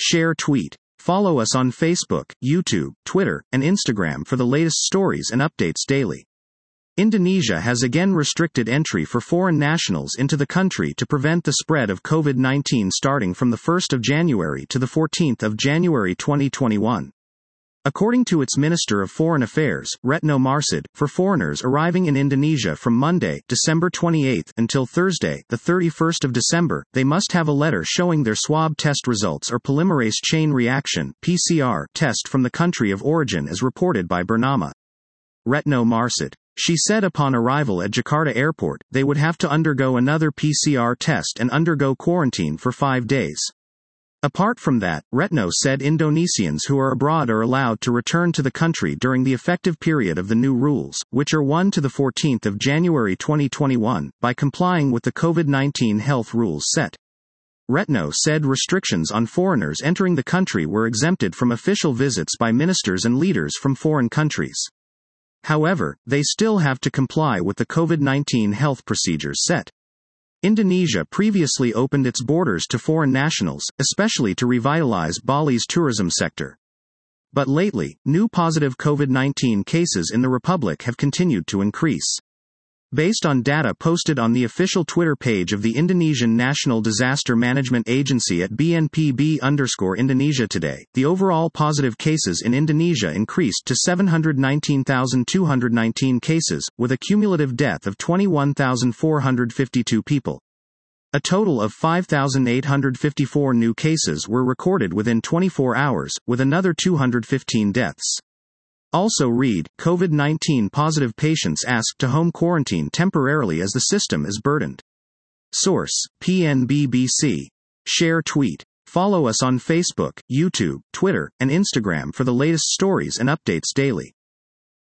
Share tweet. Follow us on Facebook, YouTube, Twitter, and Instagram for the latest stories and updates daily. Indonesia has again restricted entry for foreign nationals into the country to prevent the spread of COVID-19 starting from the 1st of January to the 14th of January 2021. According to its Minister of Foreign Affairs, Retno Marsudi, for foreigners arriving in Indonesia from Monday, December 28 until Thursday, the 31st of December, they must have a letter showing their swab test results or polymerase chain reaction (PCR) test from the country of origin as reported by Bernama. Retno Marsudi. She said upon arrival at Jakarta Airport, they would have to undergo another PCR test and undergo quarantine for 5 days. Apart from that, Retno said Indonesians who are abroad are allowed to return to the country during the effective period of the new rules, which are 1 to the 14th of January 2021, by complying with the COVID-19 health rules set. Retno said restrictions on foreigners entering the country were exempted from official visits by ministers and leaders from foreign countries. However, they still have to comply with the COVID-19 health procedures set. Indonesia previously opened its borders to foreign nationals, especially to revitalize Bali's tourism sector. But lately, new positive COVID-19 cases in the republic have continued to increase. Based on data posted on the official Twitter page of the Indonesian National Disaster Management Agency at BNPB_Indonesia today, the overall positive cases in Indonesia increased to 719,219 cases, with a cumulative death of 21,452 people. A total of 5,854 new cases were recorded within 24 hours, with another 215 deaths. Also read, COVID-19 positive patients asked to home quarantine temporarily as the system is burdened. Source, PNBBC. Share tweet. Follow us on Facebook, YouTube, Twitter, and Instagram for the latest stories and updates daily.